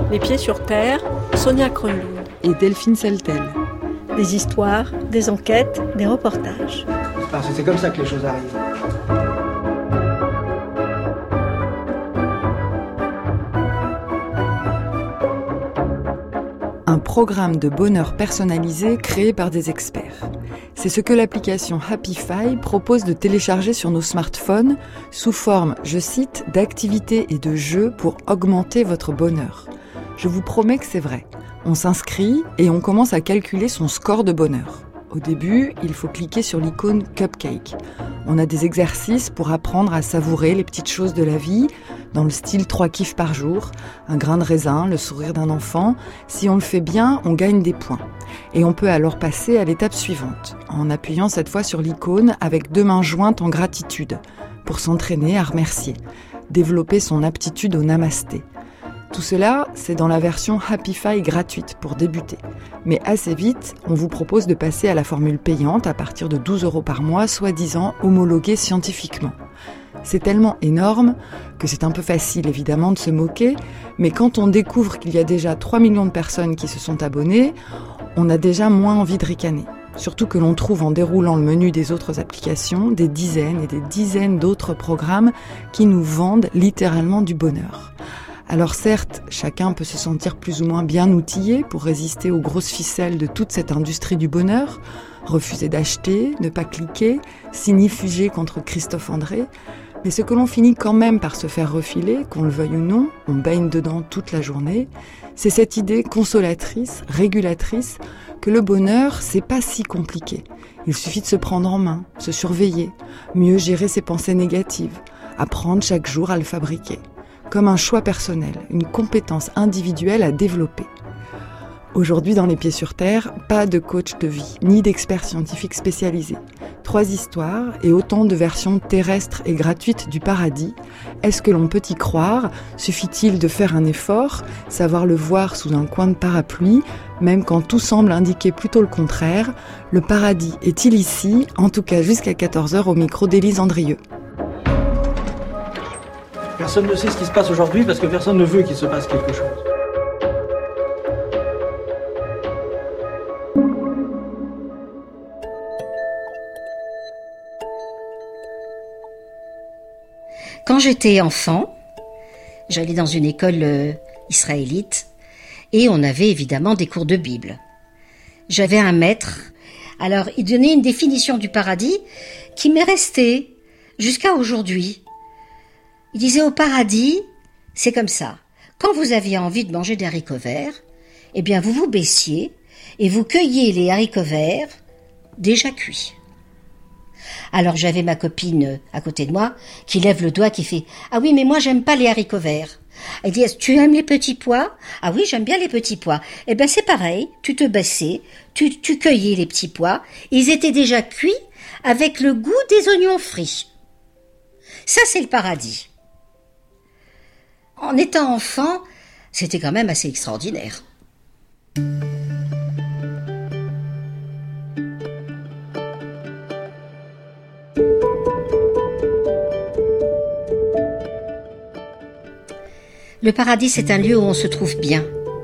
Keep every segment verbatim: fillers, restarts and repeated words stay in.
Les pieds sur terre, Sonia Kronlund et Delphine Seltel. Des histoires, des enquêtes, des reportages. Parce que c'est comme ça que les choses arrivent. Un programme de bonheur personnalisé créé par des experts. C'est ce que l'application Happify propose de télécharger sur nos smartphones sous forme, je cite, d'activités et de jeux pour augmenter votre bonheur. Je vous promets que c'est vrai. On s'inscrit et on commence à calculer son score de bonheur. Au début, il faut cliquer sur l'icône Cupcake. On a des exercices pour apprendre à savourer les petites choses de la vie, dans le style trois kiffs par jour, un grain de raisin, le sourire d'un enfant. Si on le fait bien, on gagne des points. Et on peut alors passer à l'étape suivante, en appuyant cette fois sur l'icône avec deux mains jointes en gratitude, pour s'entraîner à remercier, développer son aptitude au namasté. Tout cela, c'est dans la version Happify gratuite pour débuter. Mais assez vite, on vous propose de passer à la formule payante à partir de douze euros par mois, soi-disant homologuée scientifiquement. C'est tellement énorme que c'est un peu facile évidemment de se moquer, mais quand on découvre qu'il y a déjà trois millions de personnes qui se sont abonnées, on a déjà moins envie de ricaner. Surtout que l'on trouve en déroulant le menu des autres applications des dizaines et des dizaines d'autres programmes qui nous vendent littéralement du bonheur. Alors certes, chacun peut se sentir plus ou moins bien outillé pour résister aux grosses ficelles de toute cette industrie du bonheur, refuser d'acheter, ne pas cliquer, signifier contre Christophe André. Mais ce que l'on finit quand même par se faire refiler, qu'on le veuille ou non, on baigne dedans toute la journée, c'est cette idée consolatrice, régulatrice, que le bonheur, c'est pas si compliqué. Il suffit de se prendre en main, se surveiller, mieux gérer ses pensées négatives, apprendre chaque jour à le fabriquer. Comme un choix personnel, une compétence individuelle à développer. Aujourd'hui, dans Les Pieds sur Terre, pas de coach de vie, ni d'experts scientifiques spécialisés. Trois histoires et autant de versions terrestres et gratuites du paradis. Est-ce que l'on peut y croire ? Suffit-il de faire un effort, savoir le voir sous un coin de parapluie, même quand tout semble indiquer plutôt le contraire ? Le paradis est-il ici ? En tout cas jusqu'à quatorze heures au micro d'Élise Andrieux. Personne ne sait ce qui se passe aujourd'hui parce que personne ne veut qu'il se passe quelque chose. Quand j'étais enfant, j'allais dans une école euh, israélite et on avait évidemment des cours de Bible. J'avais un maître, alors il donnait une définition du paradis qui m'est restée jusqu'à aujourd'hui. Il disait au paradis, c'est comme ça. Quand vous aviez envie de manger des haricots verts, eh bien vous vous baissiez et vous cueilliez les haricots verts déjà cuits. Alors j'avais ma copine à côté de moi qui lève le doigt, qui fait « Ah oui, mais moi j'aime pas les haricots verts. » Elle dit « Tu aimes les petits pois ?»« Ah oui, j'aime bien les petits pois. » Eh bien c'est pareil, tu te baissais, tu, tu cueillais les petits pois, ils étaient déjà cuits avec le goût des oignons frits. Ça c'est le paradis. En étant enfant, c'était quand même assez extraordinaire. Le paradis, c'est un lieu où on se trouve bien.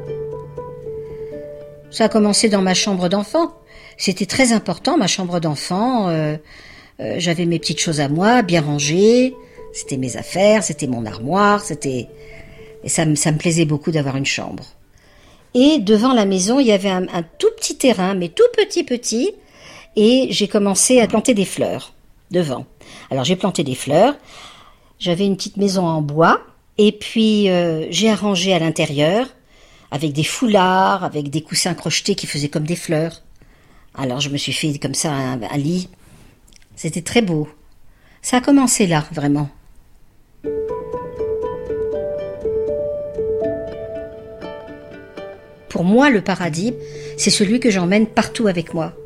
Ça a commencé dans ma chambre d'enfant. C'était très important, ma chambre d'enfant. Euh, euh, j'avais mes petites choses à moi, bien rangées. C'était mes affaires, c'était mon armoire, c'était... Et ça, ça me plaisait beaucoup d'avoir une chambre. Et devant la maison, il y avait un, un tout petit terrain, mais tout petit petit. Et j'ai commencé à planter des fleurs devant. Alors j'ai planté des fleurs. J'avais une petite maison en bois. Et puis euh, j'ai arrangé à l'intérieur avec des foulards, avec des coussins crochetés qui faisaient comme des fleurs. Alors je me suis fait comme ça un, un lit. C'était très beau. Ça a commencé là, vraiment. Pour moi, le paradis, c'est celui que j'emmène partout avec moi.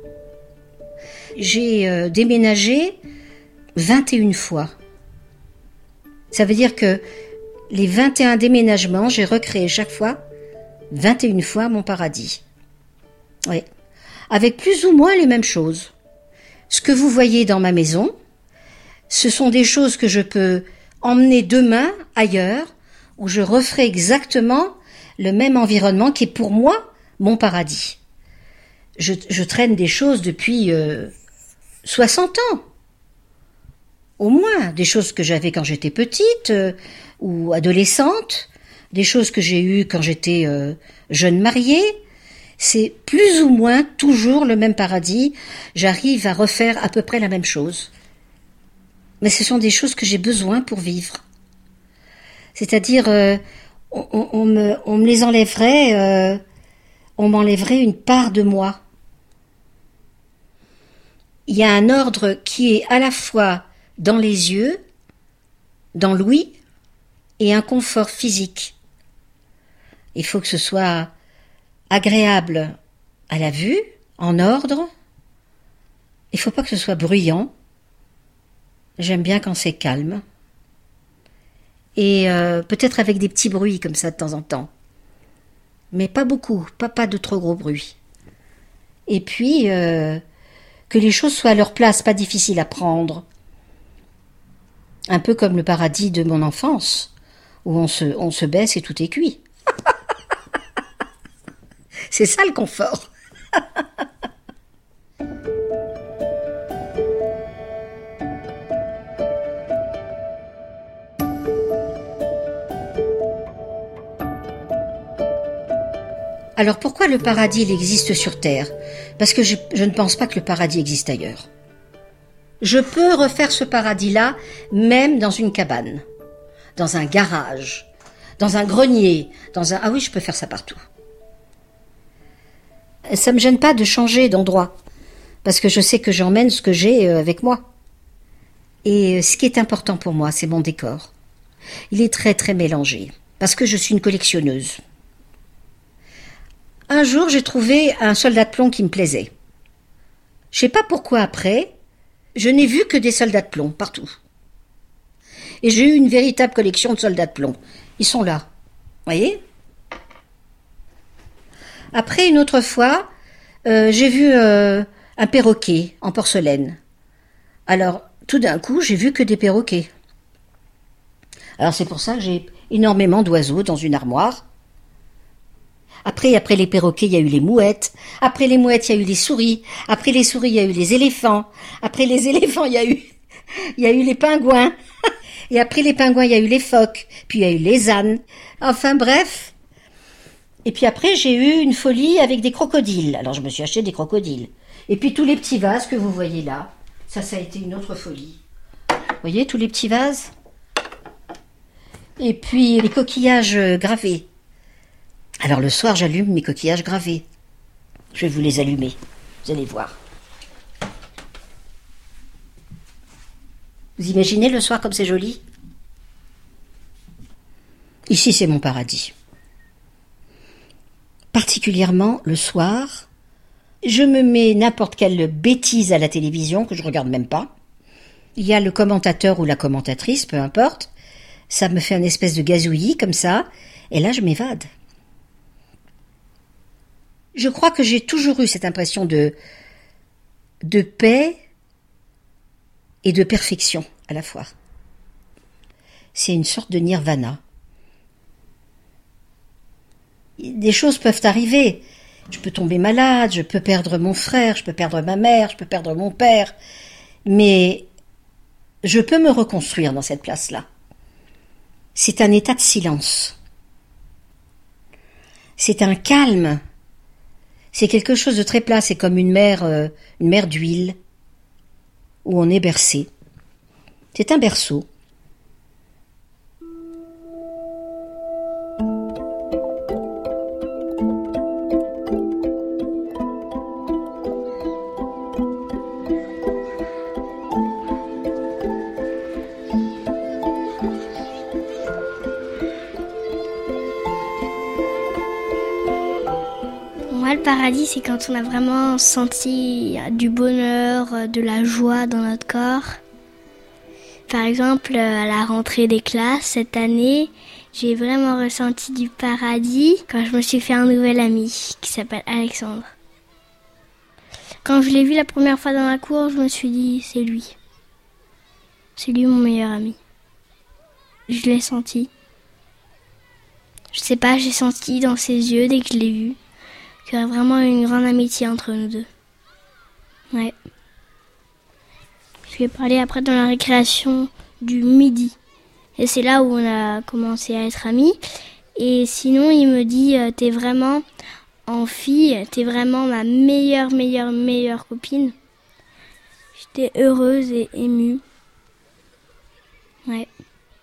J'ai euh, déménagé vingt et une fois. Ça veut dire que les vingt et un déménagements, j'ai recréé chaque fois vingt et une fois mon paradis. Oui. Avec plus ou moins les mêmes choses. Ce que vous voyez dans ma maison, ce sont des choses que je peux emmener demain ailleurs, où je referai exactement le même environnement qui est pour moi mon paradis. Je, je traîne des choses depuis euh, soixante ans. Au moins, des choses que j'avais quand j'étais petite euh, ou adolescente, des choses que j'ai eues quand j'étais euh, jeune mariée. C'est plus ou moins toujours le même paradis. J'arrive à refaire à peu près la même chose. Mais ce sont des choses que j'ai besoin pour vivre. C'est-à-dire, euh, on, on, me, on me les enlèverait, euh, on m'enlèverait une part de moi. Il y a un ordre qui est à la fois dans les yeux, dans l'ouïe, et un confort physique. Il faut que ce soit agréable à la vue, en ordre. Il ne faut pas que ce soit bruyant. J'aime bien quand c'est calme. Et euh, peut-être avec des petits bruits comme ça de temps en temps. Mais pas beaucoup, pas, pas de trop gros bruits. Et puis, euh, que les choses soient à leur place, pas difficiles à prendre. Un peu comme le paradis de mon enfance, où on se, on se baisse et tout est cuit. C'est ça le confort. Alors pourquoi le paradis il existe sur Terre? Parce que je, je ne pense pas que le paradis existe ailleurs. Je peux refaire ce paradis-là même dans une cabane, dans un garage, dans un grenier, dans un... Ah oui, je peux faire ça partout. Ça me gêne pas de changer d'endroit, parce que je sais que j'emmène ce que j'ai avec moi. Et ce qui est important pour moi, c'est mon décor. Il est très très mélangé, parce que je suis une collectionneuse. Un jour, j'ai trouvé un soldat de plomb qui me plaisait. Je sais pas pourquoi après, je n'ai vu que des soldats de plomb partout. Et j'ai eu une véritable collection de soldats de plomb. Ils sont là. Voyez ? Après, une autre fois, euh, j'ai vu euh, un perroquet en porcelaine. Alors, tout d'un coup, j'ai vu que des perroquets. Alors, c'est pour ça que j'ai énormément d'oiseaux dans une armoire. Après, après les perroquets, il y a eu les mouettes. Après les mouettes, il y a eu les souris. Après les souris, il y a eu les éléphants. Après les éléphants, il y a eu, il y a eu les pingouins. Et après les pingouins, il y a eu les phoques. Puis il y a eu les ânes. Enfin bref. Et puis après, j'ai eu une folie avec des crocodiles. Alors je me suis acheté des crocodiles. Et puis tous les petits vases que vous voyez là, ça, ça a été une autre folie. Vous voyez, tous les petits vases. Et puis les coquillages gravés. Alors le soir, j'allume mes coquillages gravés. Je vais vous les allumer. Vous allez voir. Vous imaginez le soir comme c'est joli? Ici, c'est mon paradis. Particulièrement le soir, je me mets n'importe quelle bêtise à la télévision que je regarde même pas. Il y a le commentateur ou la commentatrice, peu importe. Ça me fait une espèce de gazouillis comme ça. Et là, je m'évade. Je crois que j'ai toujours eu cette impression de, de paix et de perfection à la fois. C'est une sorte de nirvana. Des choses peuvent arriver. Je peux tomber malade, je peux perdre mon frère, je peux perdre ma mère, je peux perdre mon père. Mais je peux me reconstruire dans cette place-là. C'est un état de silence. C'est un calme. C'est quelque chose de très plat, c'est comme une mer, euh, une mer d'huile, où on est bercé. C'est un berceau. Le paradis, c'est quand on a vraiment senti du bonheur, de la joie dans notre corps. Par exemple, à la rentrée des classes cette année, j'ai vraiment ressenti du paradis quand je me suis fait un nouvel ami qui s'appelle Alexandre. Quand je l'ai vu la première fois dans la cour, je me suis dit, c'est lui. C'est lui mon meilleur ami. Je l'ai senti. Je sais pas, j'ai senti dans ses yeux, dès que je l'ai vu, qu'il y a vraiment une grande amitié entre nous deux. Ouais. Je lui ai parlé après dans la récréation du midi. Et c'est là où on a commencé à être amis. Et sinon, il me dit, euh, t'es vraiment, en fille, t'es vraiment ma meilleure, meilleure, meilleure copine. J'étais heureuse et émue. Ouais.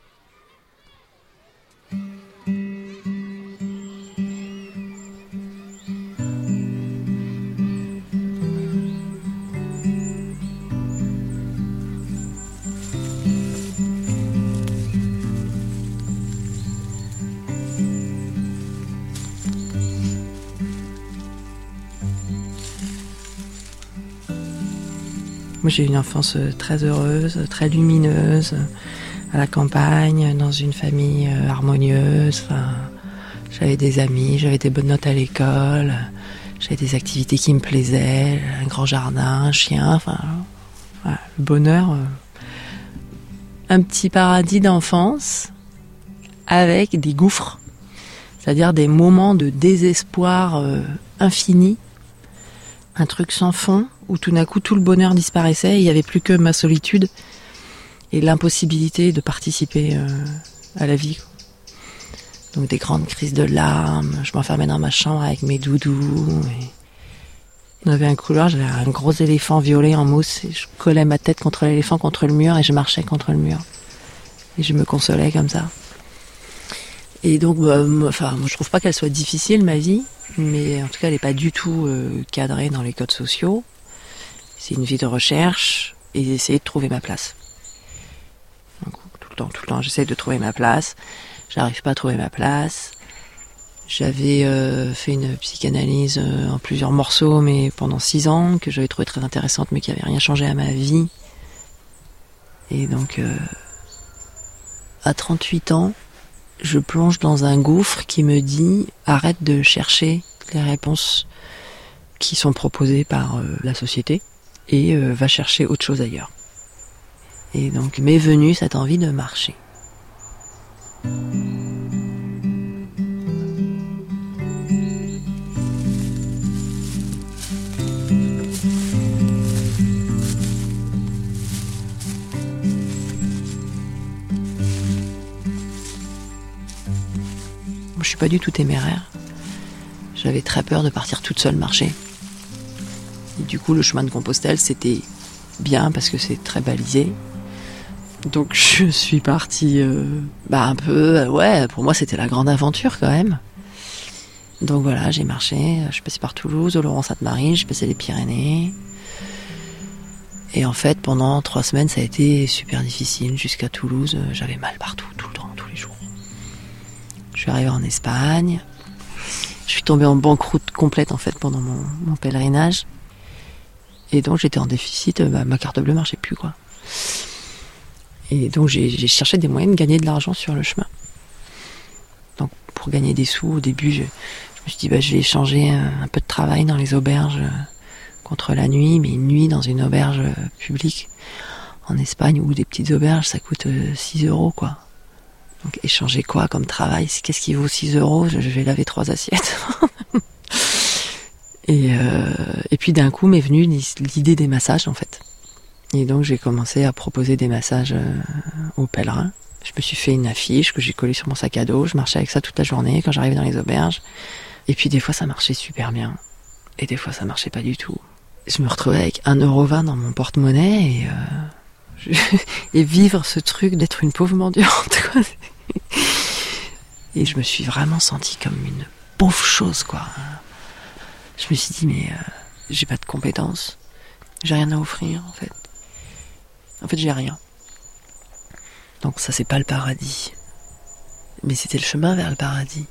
Moi, j'ai eu une enfance très heureuse, très lumineuse, à la campagne, dans une famille harmonieuse. Enfin, j'avais des amis, j'avais des bonnes notes à l'école, j'avais des activités qui me plaisaient, un grand jardin, un chien, enfin, voilà, le bonheur. Un petit paradis d'enfance avec des gouffres, c'est-à-dire des moments de désespoir euh, infini, un truc sans fond, où tout d'un coup tout le bonheur disparaissait, et il n'y avait plus que ma solitude et l'impossibilité de participer euh, à la vie. Donc des grandes crises de larmes, je m'enfermais dans ma chambre avec mes doudous. Et... On avait un couloir, j'avais un gros éléphant violet en mousse, et je collais ma tête contre l'éléphant, contre le mur, et je marchais contre le mur. Et je me consolais comme ça. Et donc, bah, moi, enfin, moi, je trouve pas qu'elle soit difficile, ma vie, mais en tout cas, elle n'est pas du tout euh, cadrée dans les codes sociaux. C'est une vie de recherche et d'essayer de trouver ma place. Donc, tout le temps, tout le temps, j'essaie de trouver ma place. J'arrive pas à trouver ma place. J'avais euh, fait une psychanalyse euh, en plusieurs morceaux, mais pendant six ans, que j'avais trouvé très intéressante, mais qui avait rien changé à ma vie. Et donc, euh, à trente-huit ans, je plonge dans un gouffre qui me dit « Arrête de chercher les réponses qui sont proposées par euh, la société et euh, va chercher autre chose ailleurs. » Et donc m'est venue cette envie de marcher. Je suis pas du tout téméraire. J'avais très peur de partir toute seule marcher. Et du coup, le chemin de Compostelle, c'était bien parce que c'est très balisé. Donc je suis partie euh, bah un peu, ouais, pour moi c'était la grande aventure quand même. Donc voilà, j'ai marché, je suis passée par Toulouse, Oloron-Sainte-Marie, j'ai passé les Pyrénées. Et en fait, pendant trois semaines, ça a été super difficile. Jusqu'à Toulouse, j'avais mal partout, tout le temps, tous les jours. Je suis arrivée en Espagne. Je suis tombée en banqueroute complète en fait pendant mon, mon pèlerinage. Et donc j'étais en déficit, bah, ma carte bleue marchait plus quoi. Et donc j'ai, j'ai cherché des moyens de gagner de l'argent sur le chemin. Donc pour gagner des sous, au début, je, je me suis dit bah, je vais échanger un, un peu de travail dans les auberges contre la nuit, mais une nuit dans une auberge publique en Espagne ou des petites auberges, ça coûte six euros quoi. Donc échanger quoi comme travail? Qu'est-ce qui vaut six euros? Je vais laver trois assiettes. et, euh, et puis d'un coup m'est venue l'idée des massages en fait. Et donc j'ai commencé à proposer des massages euh, aux pèlerins. Je me suis fait une affiche que j'ai collée sur mon sac à dos. Je marchais avec ça toute la journée quand j'arrivais dans les auberges. Et puis des fois ça marchait super bien. Et des fois ça marchait pas du tout. Je me retrouvais avec un euro vingt dans mon porte-monnaie et, euh, je... et vivre ce truc d'être une pauvre mendiante, quoi. Et je me suis vraiment sentie comme une pauvre chose, quoi. Je me suis dit, mais euh, j'ai pas de compétences. J'ai rien à offrir, en fait. En fait, j'ai rien. Donc ça, c'est pas le paradis. Mais c'était le chemin vers le paradis.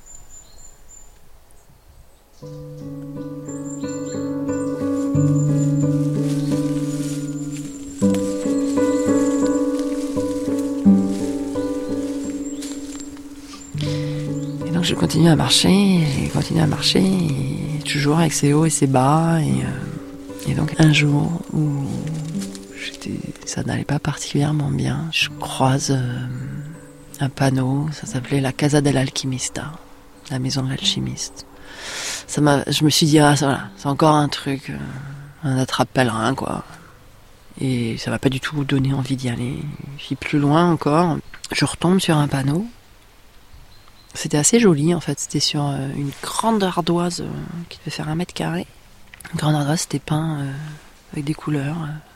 Et donc je continue à marcher, j'ai continué à marcher, et toujours avec ses hauts et ses bas. Et, euh, et donc un jour où j'étais, ça n'allait pas particulièrement bien, je croise euh, un panneau, ça s'appelait la Casa del Alquimista. la maison de l'alchimiste. Ça m'a, je me suis dit, ah, ça, voilà, c'est encore un truc, euh, un attrape-pèlerin, quoi. Et ça m'a pas du tout donné envie d'y aller. Puis plus loin encore, je retombe sur un panneau. C'était assez joli, en fait. C'était sur euh, une grande ardoise euh, qui devait faire un mètre carré. Une grande ardoise, c'était peint euh, avec des couleurs.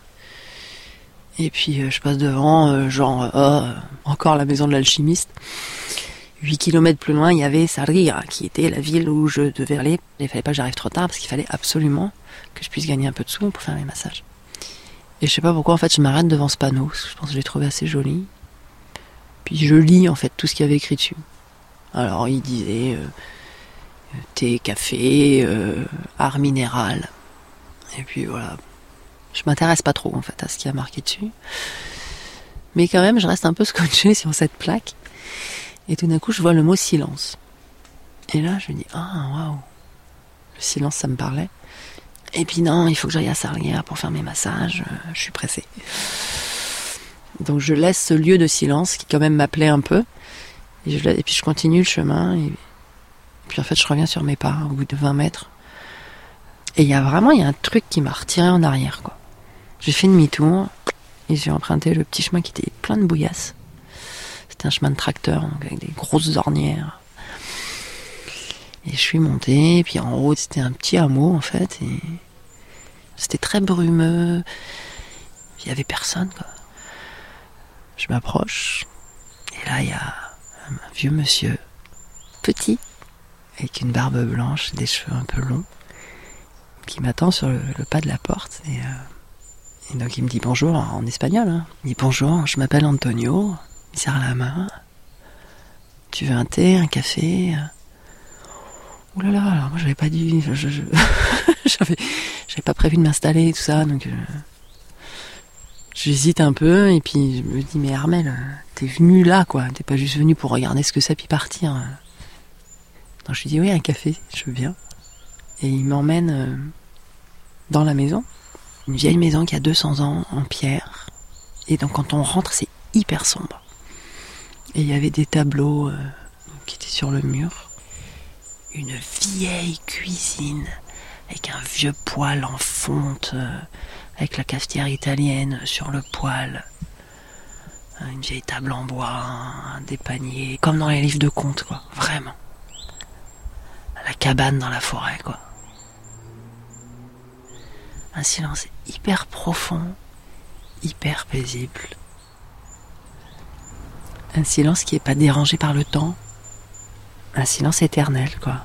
Et puis euh, je passe devant, euh, genre, oh, encore la maison de l'alchimiste. Huit kilomètres plus loin, il y avait Sarriá, qui était la ville où je devais aller. Il fallait pas que j'arrive trop tard, parce qu'il fallait absolument que je puisse gagner un peu de sous pour faire mes massages. Et je sais pas pourquoi, en fait, je m'arrête devant ce panneau, parce que je pense que je l'ai trouvé assez joli. Puis je lis, en fait, tout ce qu'il y avait écrit dessus. Alors, il disait euh, thé, café, euh, art minéral. Et puis voilà. Je m'intéresse pas trop, en fait, à ce qu'il y a marqué dessus. Mais quand même, je reste un peu scotché sur cette plaque. Et tout d'un coup, je vois le mot silence. Et là, je me dis, ah, waouh. Le silence, ça me parlait. Et puis non, il faut que j'aille à Sarriá pour faire mes massages. Je suis pressée. Donc je laisse ce lieu de silence qui quand même m'appelait un peu. Et, je, et puis je continue le chemin. Et, et puis en fait, je reviens sur mes pas au bout de vingt mètres. Et il y a vraiment, il y a un truc qui m'a retiré en arrière, quoi. J'ai fait demi-tour et j'ai emprunté le petit chemin qui était plein de bouillasses. C'était un chemin de tracteur, donc avec des grosses ornières. Et je suis montée, puis en haut, c'était un petit hameau, en fait. Et c'était très brumeux. Il y avait personne, quoi. Je m'approche. Et là, il y a un vieux monsieur, petit, avec une barbe blanche, des cheveux un peu longs, qui m'attend sur le, le pas de la porte. Et, euh, et donc, il me dit bonjour en espagnol. Hein. Il dit bonjour, je m'appelle Antonio. Il serre la main. Tu veux un thé, un café? Ouh là là, alors moi j'avais pas dit, je, je, je j'avais, j'avais pas prévu de m'installer et tout ça, donc euh, j'hésite un peu et puis je me dis mais Armelle, t'es venu là quoi, t'es pas juste venu pour regarder ce que c'est puis partir. Donc je lui dis oui un café, je veux bien. Et il m'emmène euh, dans la maison, une vieille maison qui a deux cents ans en pierre. Et donc quand on rentre c'est hyper sombre. Et il y avait des tableaux euh, qui étaient sur le mur. Une vieille cuisine avec un vieux poêle en fonte, euh, avec la cafetière italienne sur le poêle. Une vieille table en bois, un, des paniers, comme dans les livres de contes, quoi, vraiment. La cabane dans la forêt, quoi. Un silence hyper profond, hyper paisible. Un silence qui n'est pas dérangé par le temps. Un silence éternel, quoi.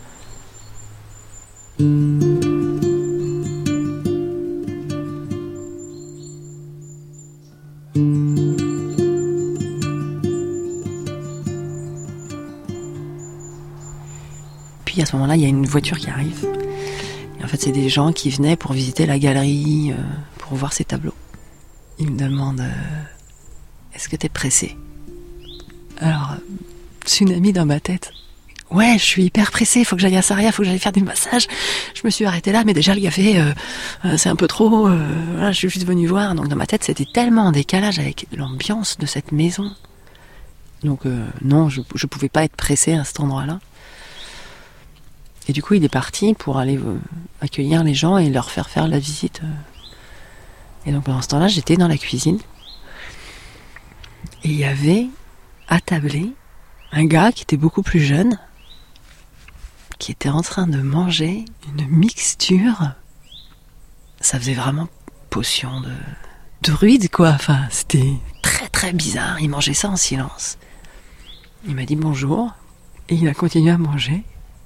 Puis à ce moment-là, il y a une voiture qui arrive. Et en fait, c'est des gens qui venaient pour visiter la galerie, euh, pour voir ces tableaux. Ils me demandent euh, est-ce que t'es pressé? Alors, tsunami dans ma tête. Ouais, je suis hyper pressée, faut que j'aille à Sarriá, faut que j'aille faire des massages. Je me suis arrêtée là, mais déjà le café, euh, euh, c'est un peu trop. Euh, voilà, je suis juste venue voir. Donc dans ma tête, c'était tellement en décalage avec l'ambiance de cette maison. Donc euh, non, je je pouvais pas être pressée à cet endroit-là. Et du coup, il est parti pour aller euh, accueillir les gens et leur faire faire la visite. Et donc pendant ce temps-là, j'étais dans la cuisine. Et il y avait attablé un gars qui était beaucoup plus jeune, qui était en train de manger une mixture. Ça faisait vraiment potion de druide, quoi. Enfin, c'était très très bizarre. Il mangeait ça en silence. Il m'a dit bonjour et il a continué à manger.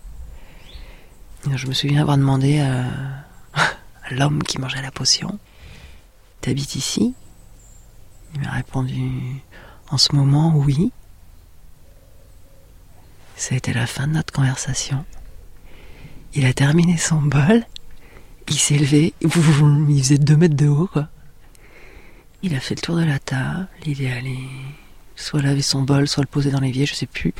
Et je me souviens avoir demandé à, à l'homme qui mangeait la potion, t'habites ici? Il m'a répondu en ce moment oui. Ça a été la fin de notre conversation. Il a terminé son bol, il s'est levé, il faisait deux mètres de haut, quoi. Il a fait le tour de la table, il est allé soit laver son bol, soit le poser dans l'évier, je sais plus.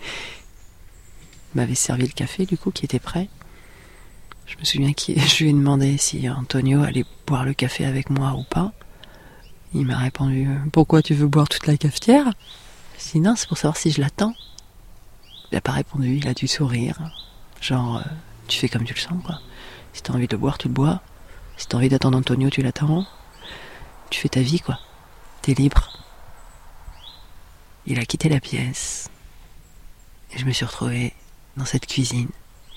Il m'avait servi le café, du coup, qui était prêt. Je me souviens que je lui ai demandé si Antonio allait boire le café avec moi ou pas. Il m'a répondu « Pourquoi tu veux boire toute la cafetière ?» Je lui ai dit « Non, c'est pour savoir si je l'attends. » Il a pas répondu, il a dû sourire. Genre, euh, tu fais comme tu le sens, quoi. Si t'as envie de le boire, tu le bois. Si t'as envie d'attendre Antonio, tu l'attends. Tu fais ta vie, quoi. T'es libre. Il a quitté la pièce. Et je me suis retrouvée dans cette cuisine.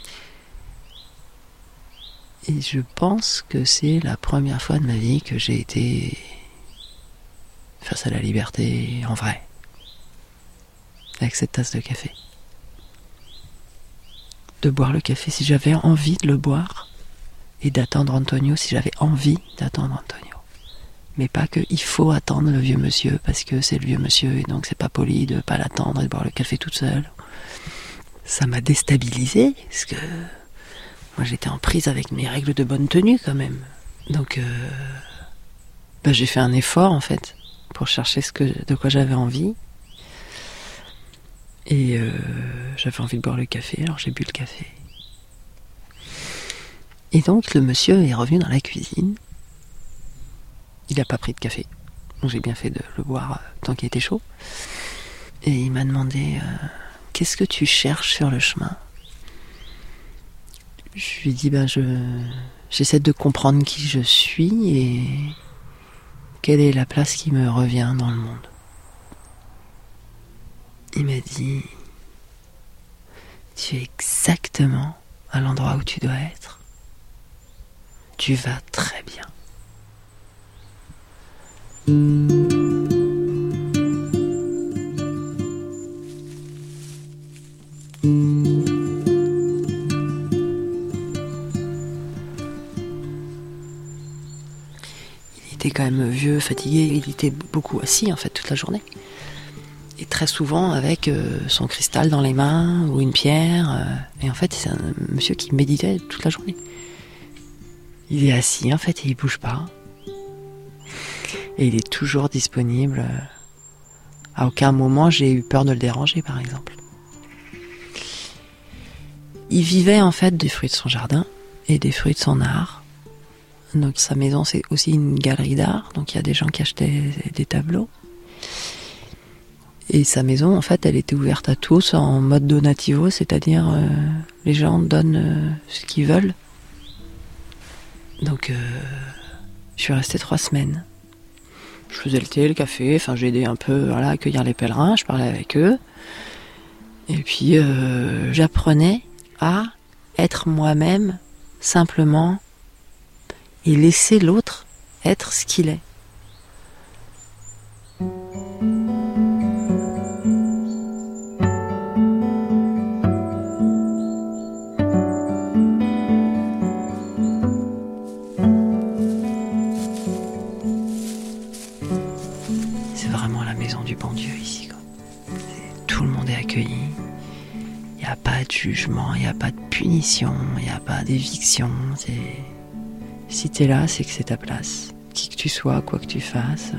Et je pense que c'est la première fois de ma vie que j'ai été face à la liberté en vrai. Avec cette tasse de café. De boire le café si j'avais envie de le boire. Et d'attendre Antonio si j'avais envie d'attendre Antonio. Mais pas que il faut attendre le vieux monsieur parce que c'est le vieux monsieur et donc c'est pas poli de pas l'attendre et de boire le café toute seule. Ça m'a déstabilisée parce que moi j'étais en prise avec mes règles de bonne tenue quand même. Donc euh, bah, j'ai fait un effort en fait pour chercher ce que, de quoi j'avais envie. Et euh, j'avais envie de boire le café, alors j'ai bu le café. Et donc le monsieur est revenu dans la cuisine. Il n'a pas pris de café, donc j'ai bien fait de le boire tant qu'il était chaud. Et il m'a demandé euh, « Qu'est-ce que tu cherches sur le chemin ?» Je lui ai dit ben, « je, J'essaie de comprendre qui je suis et quelle est la place qui me revient dans le monde. » Il m'a dit « Tu es exactement à l'endroit où tu dois être. Tu vas très bien. » Il était quand même vieux, fatigué, il était beaucoup assis en fait toute la journée. Et très souvent avec euh, son cristal dans les mains ou une pierre. Euh, et en fait c'est un monsieur qui méditait toute la journée. Il est assis en fait et il bouge pas. Et il est toujours disponible. À aucun moment j'ai eu peur de le déranger, par exemple. Il vivait en fait des fruits de son jardin et des fruits de son art. Donc sa maison c'est aussi une galerie d'art, donc il y a des gens qui achetaient des tableaux. Et sa maison en fait elle était ouverte à tous en mode donativo, c'est-à-dire euh, les gens donnent euh, ce qu'ils veulent. Donc euh, je suis restée trois semaines. Je faisais le thé, le café, enfin j'ai aidé un peu voilà, à accueillir les pèlerins, je parlais avec eux. Et puis euh, j'apprenais à être moi-même simplement et laisser l'autre être ce qu'il est. C'est vraiment la maison du bon Dieu ici, quoi. Tout le monde est accueilli. Il n'y a pas de jugement, il n'y a pas de punition, il n'y a pas d'éviction. C'est... Si t'es là, c'est que c'est ta place. Qui que tu sois, quoi que tu fasses.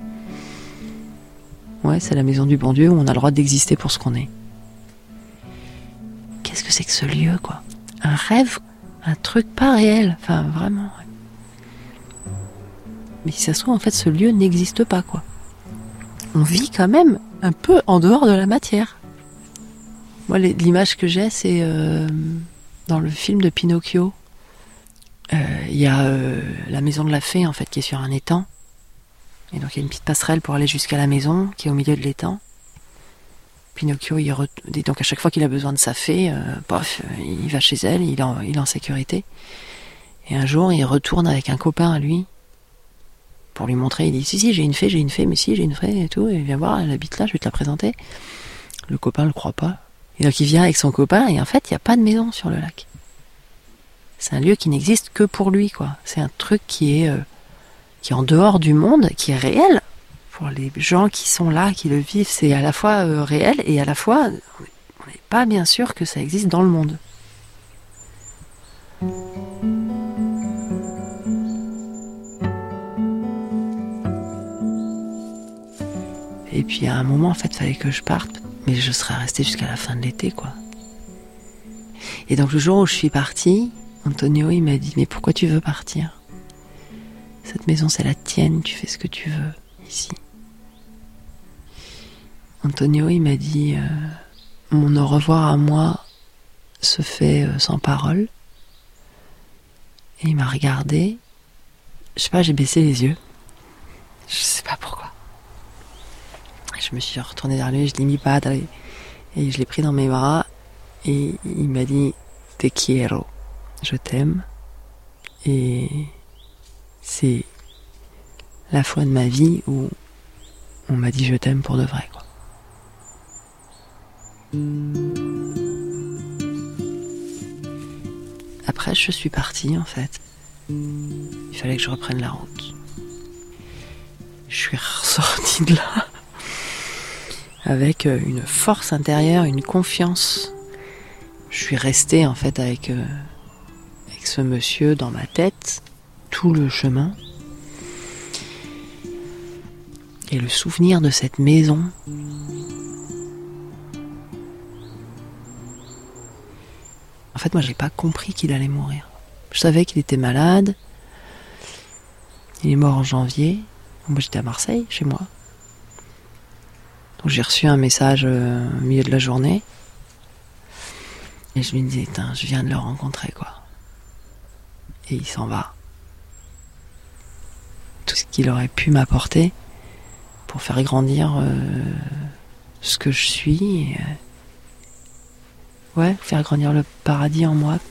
Ouais, c'est la maison du bon Dieu où on a le droit d'exister pour ce qu'on est. Qu'est-ce que c'est que ce lieu, quoi? Un rêve, un truc pas réel. Enfin, vraiment. Mais si ça se trouve, en fait, ce lieu n'existe pas, quoi. On vit quand même un peu en dehors de la matière. Moi, l'image que j'ai, c'est euh, dans le film de Pinocchio. Il euh, y a euh, la maison de la fée, en fait, qui est sur un étang. Et donc, il y a une petite passerelle pour aller jusqu'à la maison, qui est au milieu de l'étang. Pinocchio, il re... donc à chaque fois qu'il a besoin de sa fée, euh, pof, il va chez elle, il est, en, il est en sécurité. Et un jour, il retourne avec un copain à lui, pour lui montrer, il dit, si, si, j'ai une fée, j'ai une fée, mais si, j'ai une fée, et tout, et viens voir, elle habite là, je vais te la présenter. Le copain le croit pas. Et donc, il vient avec son copain, et en fait, il n'y a pas de maison sur le lac. C'est un lieu qui n'existe que pour lui, quoi. C'est un truc qui est, euh, qui est en dehors du monde, qui est réel. Pour les gens qui sont là, qui le vivent, c'est à la fois euh, réel, et à la fois, on n'est pas bien sûr que ça existe dans le monde. Et puis à un moment, en fait, il fallait que je parte, mais je serais restée jusqu'à la fin de l'été, quoi. Et donc le jour où je suis partie, Antonio, il m'a dit, mais pourquoi tu veux partir? Cette maison, c'est la tienne, tu fais ce que tu veux, ici. Antonio, il m'a dit, euh, mon au revoir à moi se fait sans parole. Et il m'a regardé. Je sais pas, j'ai baissé les yeux. Je sais pas pourquoi. Je me suis retournée vers lui, je l'ai mis pas et je l'ai pris dans mes bras et il m'a dit te quiero, je t'aime. Et c'est la fois de ma vie où on m'a dit je t'aime pour de vrai, quoi. Après, je suis partie, en fait. Il fallait que je reprenne la route. Je suis ressortie de là avec une force intérieure, une confiance. Je suis restée, en fait, avec, euh, avec ce monsieur dans ma tête, tout le chemin. Et le souvenir de cette maison. En fait, moi, j'ai pas compris qu'il allait mourir. Je savais qu'il était malade. Il est mort en janvier. Moi, j'étais à Marseille, chez moi. Donc, j'ai reçu un message euh, au milieu de la journée. Et je lui disais, putain, je viens de le rencontrer, quoi. Et il s'en va. Tout ce qu'il aurait pu m'apporter pour faire grandir euh, ce que je suis. Et, euh, ouais, faire grandir le paradis en moi.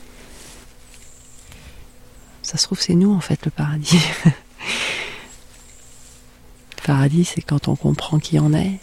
Ça se trouve, c'est nous, en fait, le paradis. Le paradis, c'est quand on comprend qui on est.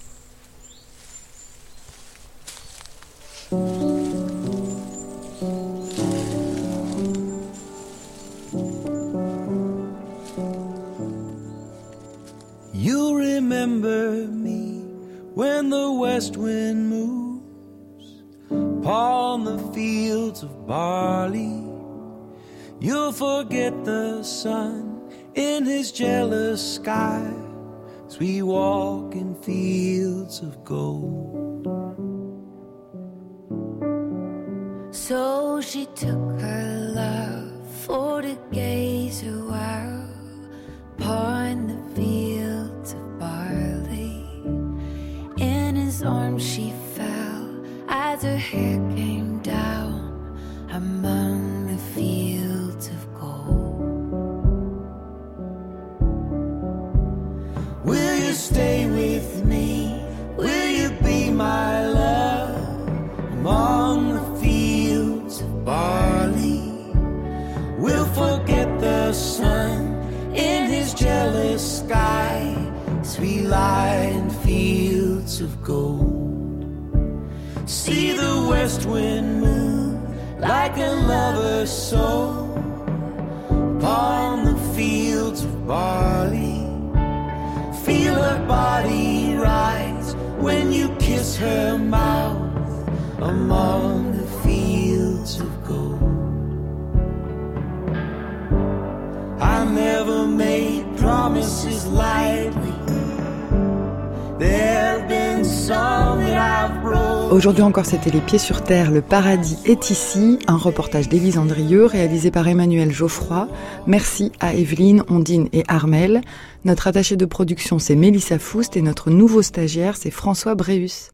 You'll remember me when the west wind moves upon the fields of barley. You'll forget the sun in his jealous sky as we walk in fields of gold. So she took her love for to gaze a while upon the fields of barley. In his arms she fell as her hair came down among the fields of gold. Will you stay with me? Will you be my love among the fields of barley? We'll forget the sun in his jealous sky as we lie in fields of gold. See the west wind move like a lover's soul upon the fields of barley. Feel her body rise when you kiss her mouth among the fields of gold. I never made promises lightly. There have been some that I've broken. Aujourd'hui encore, c'était Les Pieds sur Terre, le paradis est ici, un reportage d'Élise Andrieux réalisé par Emmanuel Geoffroy. Merci à Evelyne, Ondine et Armel. Notre attachée de production, c'est Mélissa Foust et notre nouveau stagiaire, c'est François Bréhus.